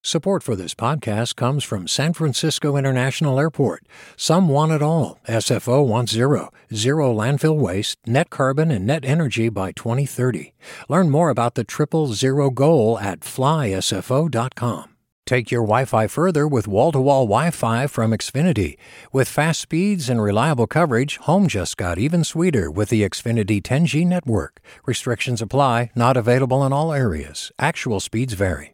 Support for this podcast comes from San Francisco International Airport. Some want it all. SFO wants zero landfill waste, net carbon, and net energy by 2030. Learn more about the 000 goal at flysfo.com. Take your Wi-Fi further with wall-to-wall Wi-Fi from Xfinity. With fast speeds and reliable coverage, home just got even sweeter with the Xfinity 10G network. Restrictions apply, not available in all areas. Actual speeds vary.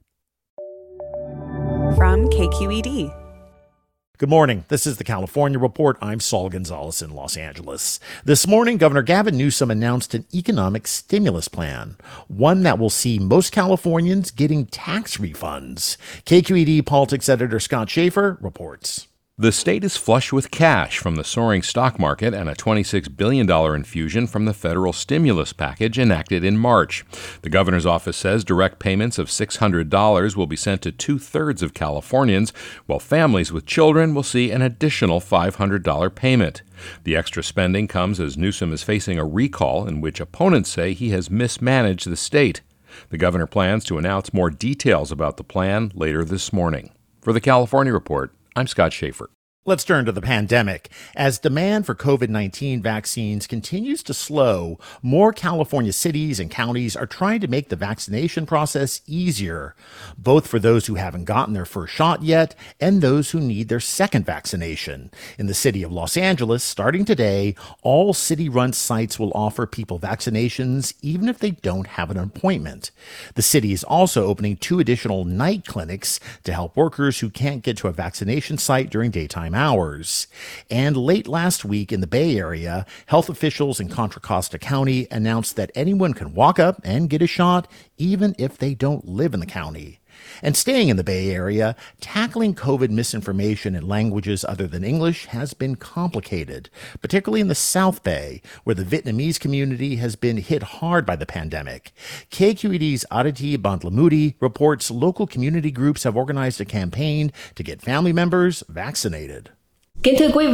From KQED. Good morning. This is the California Report. I'm Saul Gonzalez in Los Angeles. This morning, Governor Gavin Newsom announced an economic stimulus plan, one that will see most Californians getting tax refunds. KQED politics editor Scott Schaefer reports. The state is flush with cash from the soaring stock market and a $26 billion infusion from the federal stimulus package enacted in March. The governor's office says direct payments of $600 will be sent to two-thirds of Californians, while families with children will see an additional $500 payment. The extra spending comes as Newsom is facing a recall in which opponents say he has mismanaged the state. The governor plans to announce more details about the plan later this morning. For the California Report, I'm Scott Schaefer. Let's turn to the pandemic. As demand for COVID-19 vaccines continues to slow, more California cities and counties are trying to make the vaccination process easier, both for those who haven't gotten their first shot yet and those who need their second vaccination. In the city of Los Angeles, starting today, all city-run sites will offer people vaccinations even if they don't have an appointment. The city is also opening 2 additional night clinics to help workers who can't get to a vaccination site during daytime hours. And late last week in the Bay Area, health officials in Contra Costa County announced that anyone can walk up and get a shot even if they don't live in the county. And staying in the Bay Area, tackling COVID misinformation in languages other than English has been complicated, particularly in the South Bay, where the Vietnamese community has been hit hard by the pandemic. KQED's Aditi Bandlamudi reports local community groups have organized a campaign to get family members vaccinated. You're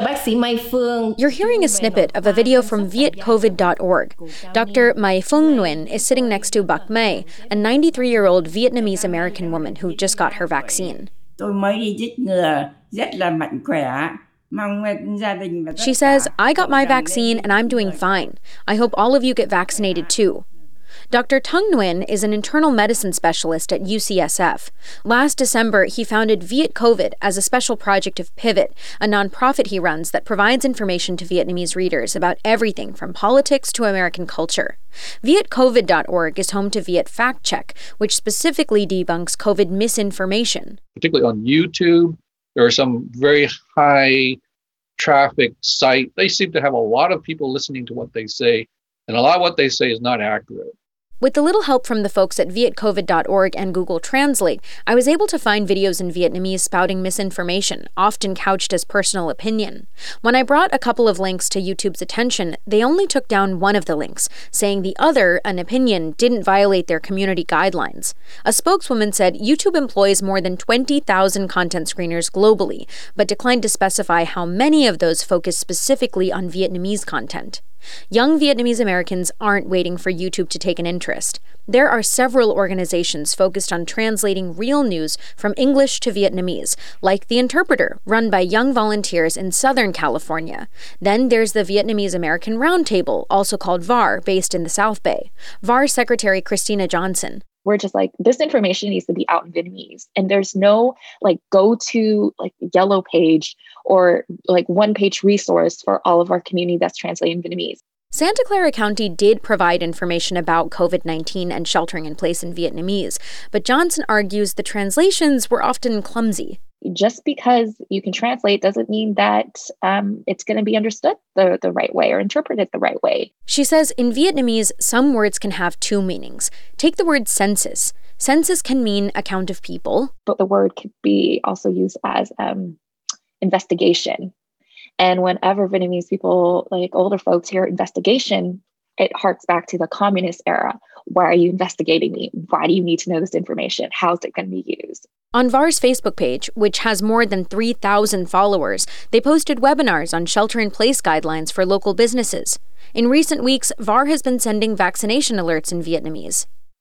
hearing a snippet of a video from vietcovid.org. Dr. Mai Phung Nguyen is sitting next to Bach Mai, a 93-year-old Vietnamese-American woman who just got her vaccine. She says, I got my vaccine and I'm doing fine. I hope all of you get vaccinated too. Dr. Tung Nguyen is an internal medicine specialist at UCSF. Last December, he founded VietCovid as a special project of Pivot, a nonprofit he runs that provides information to Vietnamese readers about everything from politics to American culture. VietCovid.org is home to Viet Fact Check, which specifically debunks COVID misinformation. Particularly on YouTube, there are some very high traffic sites. They seem to have a lot of people listening to what they say, and a lot of what they say is not accurate. With a little help from the folks at vietcovid.org and Google Translate, I was able to find videos in Vietnamese spouting misinformation, often couched as personal opinion. When I brought a couple of links to YouTube's attention, they only took down one of the links, saying the other, an opinion, didn't violate their community guidelines. A spokeswoman said YouTube employs more than 20,000 content screeners globally, but declined to specify how many of those focus specifically on Vietnamese content. Young Vietnamese Americans aren't waiting for YouTube to take an interest. There are several organizations focused on translating real news from English to Vietnamese, like The Interpreter, run by young volunteers in Southern California. Then there's the Vietnamese American Roundtable, also called VAR, based in the South Bay. VAR Secretary Christina Johnson. We're just like, this information needs to be out in Vietnamese. And there's no go-to yellow page or one-page resource for all of our community that's translating Vietnamese. Santa Clara County did provide information about COVID-19 and sheltering in place in Vietnamese, but Johnson argues the translations were often clumsy. Just because you can translate doesn't mean that it's going to be understood the right way or interpreted the right way. She says in Vietnamese, some words can have 2 meanings. Take the word census. Census can mean a count of people. But the word could be also used as investigation. And whenever Vietnamese people, older folks, hear investigation, it harks back to the communist era. Why are you investigating me? Why do you need to know this information? How's it going to be used? On VAR's Facebook page, which has more than 3,000 followers, they posted webinars on shelter-in-place guidelines for local businesses. In recent weeks, VAR has been sending vaccination alerts in Vietnamese.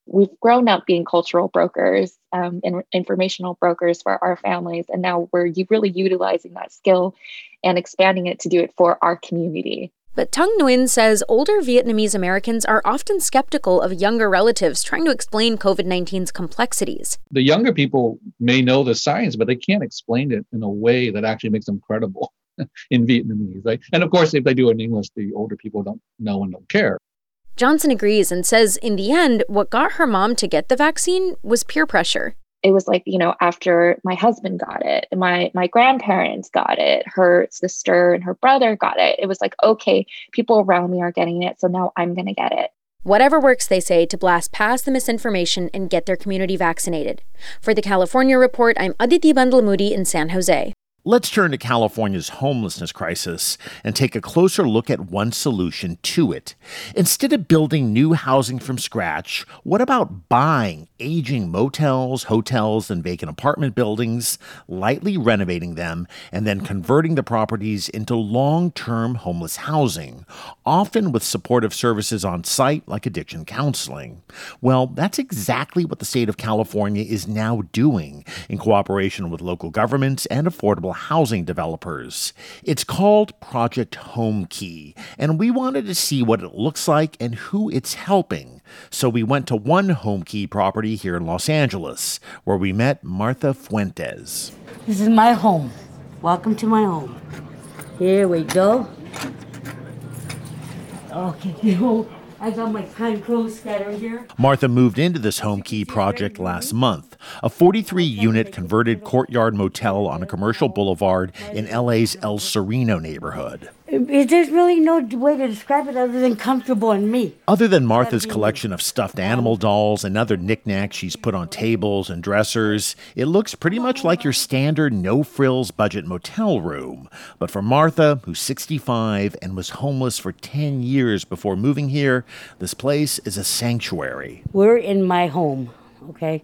We've grown up being cultural brokers and informational brokers for our families. And now we're really utilizing that skill and expanding it to do it for our community. But Tung Nguyen says older Vietnamese Americans are often skeptical of younger relatives trying to explain COVID-19's complexities. The younger people may know the science, but they can't explain it in a way that actually makes them credible in Vietnamese, right? And of course, if they do it in English, the older people don't know and don't care. Johnson agrees and says in the end, what got her mom to get the vaccine was peer pressure. It was like, after my husband got it, my grandparents got it, her sister and her brother got it. It was like, okay, people around me are getting it, so now I'm going to get it. Whatever works, they say, to blast past the misinformation and get their community vaccinated. For the California Report, I'm Aditi Bandlamudi in San Jose. Let's turn to California's homelessness crisis and take a closer look at one solution to it. Instead of building new housing from scratch, what about buying aging motels, hotels, and vacant apartment buildings, lightly renovating them, and then converting the properties into long-term homeless housing, often with supportive services on site like addiction counseling? Well, that's exactly what the state of California is now doing in cooperation with local governments and affordable housing developers. It's called Project Homekey, and we wanted to see what it looks like and who it's helping. So we went to one Homekey property here in Los Angeles, where we met Martha Fuentes. This is my home. Welcome to my home. Here we go. Okay, I got my kind clothes scattered here. Martha moved into this Homekey project last month, a 43-unit converted courtyard motel on a commercial boulevard in LA's El Sereno neighborhood. There's really no way to describe it other than comfortable and me. Other than Martha's collection of stuffed animal dolls and other knickknacks she's put on tables and dressers, it looks pretty much like your standard no-frills budget motel room. But for Martha, who's 65 and was homeless for 10 years before moving here, this place is a sanctuary. We're in my home, okay?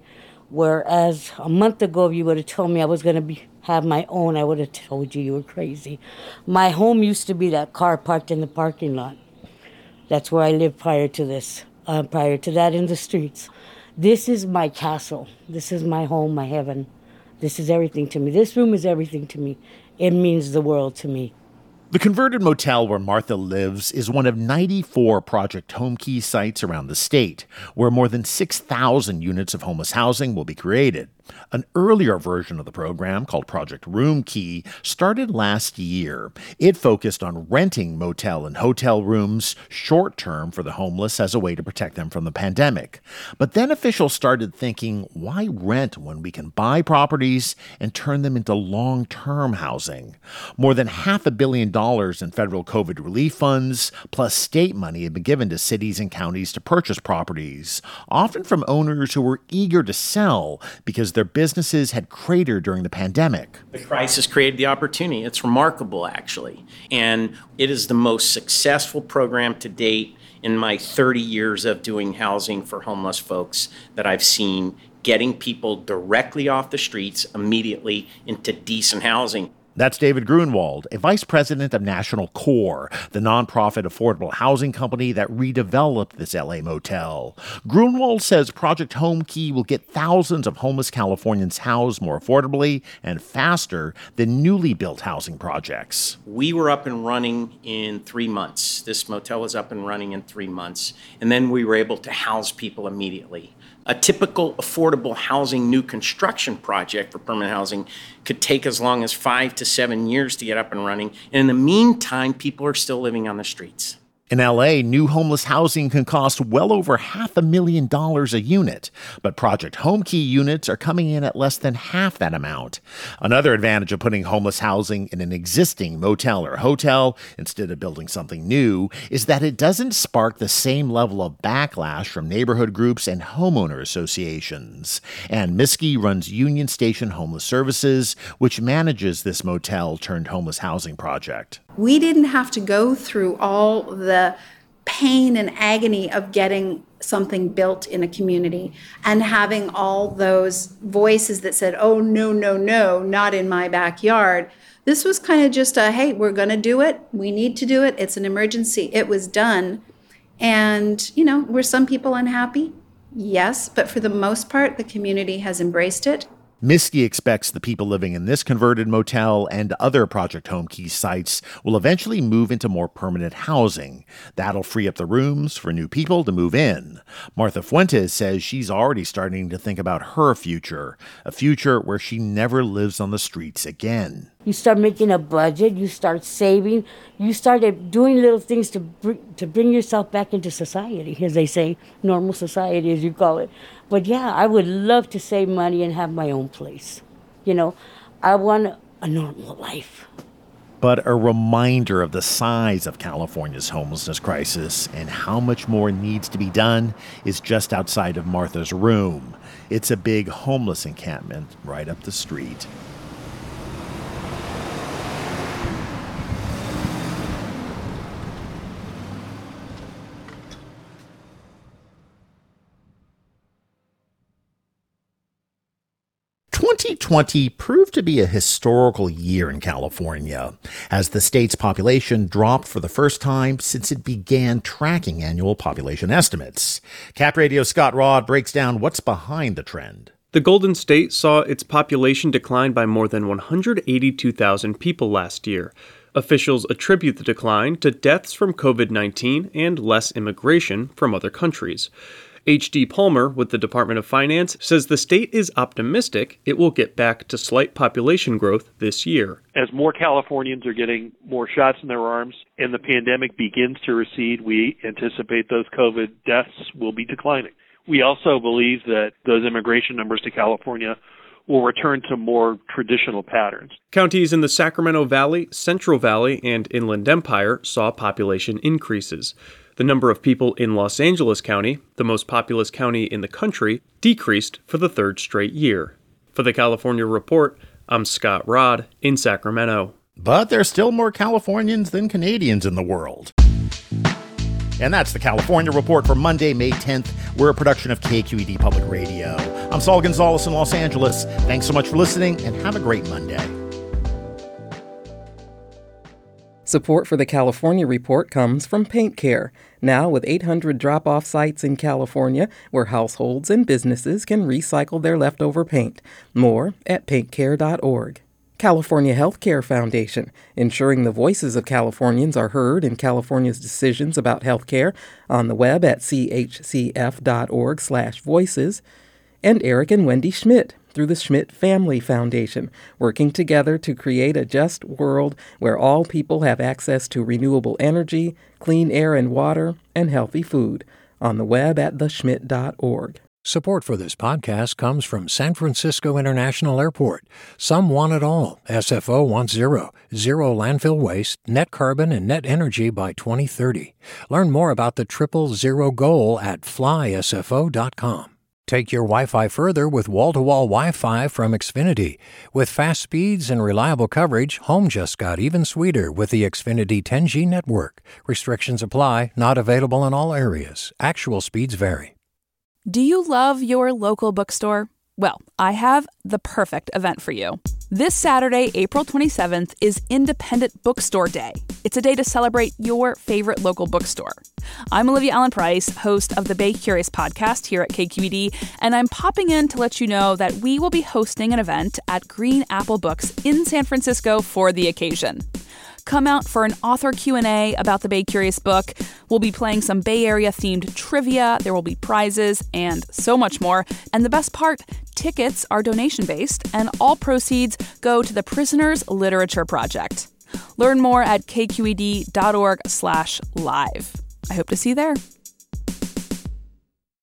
Whereas a month ago, if you would have told me I was going to have my own, I would have told you were crazy. My home used to be that car parked in the parking lot. That's where I lived prior to this. Prior to that, in the streets. This is my castle. This is my home, my heaven. This is everything to me. This room is everything to me. It means the world to me. The converted motel where Martha lives is one of 94 Project Homekey sites around the state, where more than 6,000 units of homeless housing will be created. An earlier version of the program, called Project Roomkey, started last year. It focused on renting motel and hotel rooms short-term for the homeless as a way to protect them from the pandemic. But then officials started thinking, why rent when we can buy properties and turn them into long-term housing? More than $500 million in federal COVID relief funds, plus state money, had been given to cities and counties to purchase properties, often from owners who were eager to sell because their businesses had cratered during the pandemic. The crisis created the opportunity. It's remarkable, actually. And it is the most successful program to date in my 30 years of doing housing for homeless folks that I've seen, getting people directly off the streets immediately into decent housing. That's David Grunwald, a vice president of National Core, the nonprofit affordable housing company that redeveloped this LA motel. Grunwald says Project Homekey will get thousands of homeless Californians housed more affordably and faster than newly built housing projects. We were up and running in 3 months. This motel was up and running in 3 months. And then we were able to house people immediately. A typical affordable housing new construction project for permanent housing could take as long as 5 to 7 years to get up and running. And in the meantime, people are still living on the streets. In LA, new homeless housing can cost well over $500,000 a unit, but Project Homekey units are coming in at less than half that amount. Another advantage of putting homeless housing in an existing motel or hotel instead of building something new is that it doesn't spark the same level of backlash from neighborhood groups and homeowner associations. Ann Miskey runs Union Station Homeless Services, which manages this motel turned homeless housing project. We didn't have to go through all the pain and agony of getting something built in a community and having all those voices that said, oh, no, no, no, not in my backyard. This was kind of just a, hey, we're going to do it. We need to do it. It's an emergency. It was done. And, were some people unhappy? Yes, but for the most part, the community has embraced it. Misty expects the people living in this converted motel and other Project Home Keys sites will eventually move into more permanent housing. That'll free up the rooms for new people to move in. Martha Fuentes says she's already starting to think about her future, a future where she never lives on the streets again. You start making a budget, you start saving, you started doing little things to bring yourself back into society, as they say, normal society as you call it. But yeah, I would love to save money and have my own place. You know, I want a normal life. But a reminder of the size of California's homelessness crisis and how much more needs to be done is just outside of Martha's room. It's a big homeless encampment right up the street. "2020 proved to be a historical year in California, as the state's population dropped for the first time since it began tracking annual population estimates." Cap Radio's Scott Rod breaks down what's behind the trend. The Golden State saw its population decline by more than 182,000 people last year. Officials attribute the decline to deaths from COVID-19 and less immigration from other countries. H.D. Palmer with the Department of Finance says the state is optimistic it will get back to slight population growth this year. As more Californians are getting more shots in their arms and the pandemic begins to recede, we anticipate those COVID deaths will be declining. We also believe that those immigration numbers to California will return to more traditional patterns. Counties in the Sacramento Valley, Central Valley, and Inland Empire saw population increases. The number of people in Los Angeles County, the most populous county in the country, decreased for the third straight year. For the California Report, I'm Scott Rod in Sacramento. But there's still more Californians than Canadians in the world. And that's the California Report for Monday, May 10th. We're a production of KQED Public Radio. I'm Saul Gonzalez in Los Angeles. Thanks so much for listening, and have a great Monday. Support for the California Report comes from Paint Care, now with 800 drop-off sites in California where households and businesses can recycle their leftover paint. More at paintcare.org. California Healthcare Foundation, ensuring the voices of Californians are heard in California's decisions about healthcare, on the web at chcf.org/voices. And Eric and Wendy Schmidt through the Schmidt Family Foundation, working together to create a just world where all people have access to renewable energy, clean air and water, and healthy food. On the web at theschmidt.org. Support for this podcast comes from San Francisco International Airport. Some want it all. SFO wants zero landfill waste, net carbon, and net energy by 2030. Learn more about the 000 goal at flysfo.com. Take your Wi-Fi further with wall-to-wall Wi-Fi from Xfinity. With fast speeds and reliable coverage, home just got even sweeter with the Xfinity 10G network. Restrictions apply, not available in all areas. Actual speeds vary. Do you love your local bookstore? Well, I have the perfect event for you. This Saturday, April 27th, is Independent Bookstore Day. It's a day to celebrate your favorite local bookstore. I'm Olivia Allen Price, host of the Bay Curious podcast here at KQED, and I'm popping in to let you know that we will be hosting an event at Green Apple Books in San Francisco for the occasion. Come out for an author Q&A about the Bay Curious book. We'll be playing some Bay Area-themed trivia, there will be prizes, and so much more. And the best part, tickets are donation-based, and all proceeds go to the Prisoners Literature Project. Learn more at kqed.org/live. I hope to see you there.